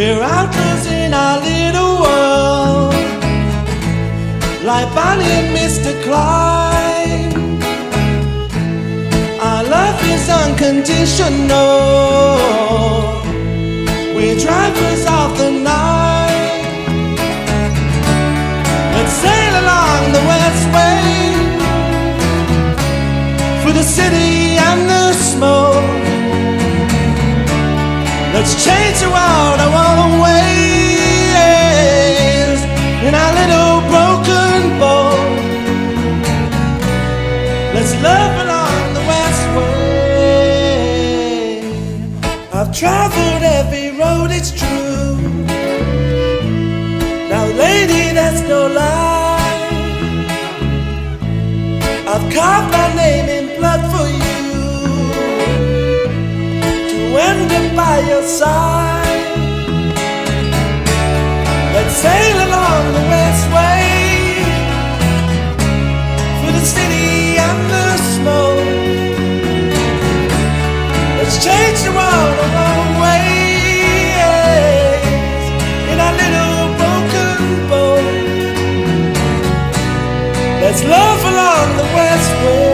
We're outlaws in our little world, like Bonnie and Mr. Clyde. Our love is unconditional. We're drivers of the night. Let's sail along the west way, through the city and the smoke. Let's change the world our own ways, in our little broken boat. Let's love along the west way. I've traveled every road, it's true. Now lady, that's no lie. I've carved my name in blood for you, end up by your side. Let's sail along the west way, through the city and the smoke. Let's change the world our own ways, in our little broken boat. Let's love along the west way.